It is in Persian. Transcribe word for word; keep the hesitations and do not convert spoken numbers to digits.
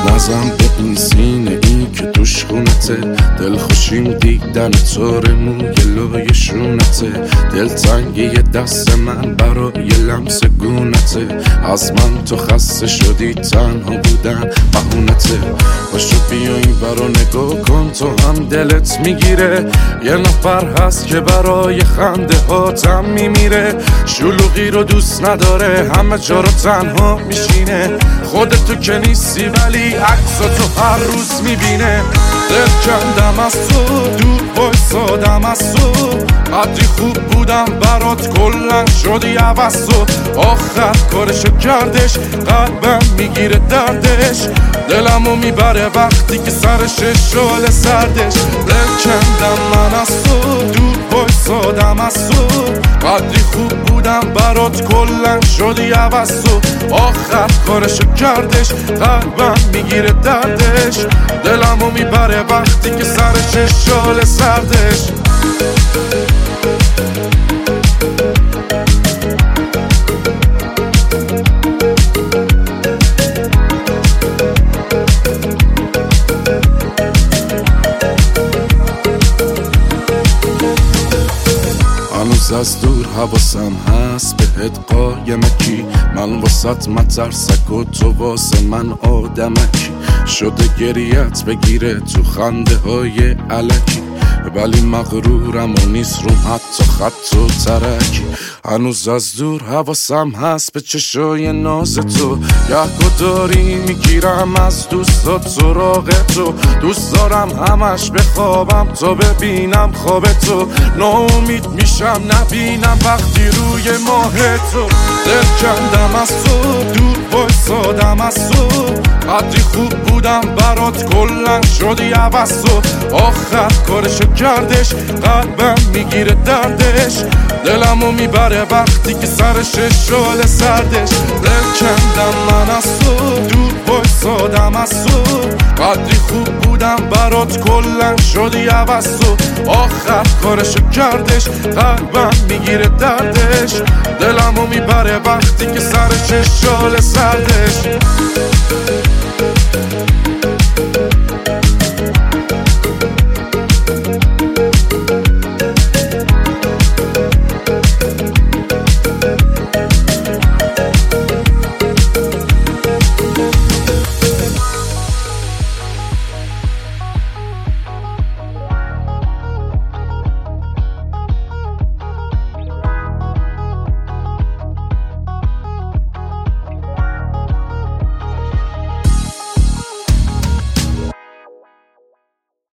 نزن به این سینه این که توش خونته، دل خوشیم دیدن طور موی لای شونته، دل تنگی دست من برای لمس گونته، از من تو خسته شدی تنها بودن بهونته. باشو بیا این برا نگاه کن تو هم دلت میگیره، یه نفر هست که برای خنده هاتم میمیره، شلوغی رو دوست نداره همه جا رو تنها میشینه، خودتو که نیستی ولی عکسا تو هر روز میبینه. دل کندم از تو دور بایستادم از تو، قدری خوب بودم برات کلن شدی عوض تو، آخر کارشو کردش قلبم میگیره دردش، دلمو میبره وقتی که سرش شال سردش. دل کندم من از تو دور بایستادم از تو، قدری خوب بودم برات کلن شدی عوض تو، آخر کارشو کردش قلبم میگیره دردش، دلمو میبره وقتی که سرش شال سردش. هنوز از دور حواسم هست بهت قایمکی، من واسط مترسک و تو واسه من آدمکی، شده گریت بگیره تو خنده های علکی، ولی مغرورم و نیست روم حتی خط و ترکی. هنوز از دور حواسم هست به چشای ناز تو، یه داری میگیرم از دوستات سراغ تو، دوست دارم همش بخوابم تا ببینم خواب تو، ناامید میشم نبینم وقتی روی ماه تو. دل کندم از تو دور بایستادم از تو، قدری خوب بودم برات کلن شدی عوض تو، آخر کارشو کردش قلبم میگیره دردش، دلمو میبره وقتی که سرش شال سردش. دل کندم من از تو دور بایستادم از تو، قدری خوب بودم برات کلن شدی عوض تو، آخر کارشو کردش قلبم میگیره دردش، دلمو میبره وقتی که سرش شال سردش.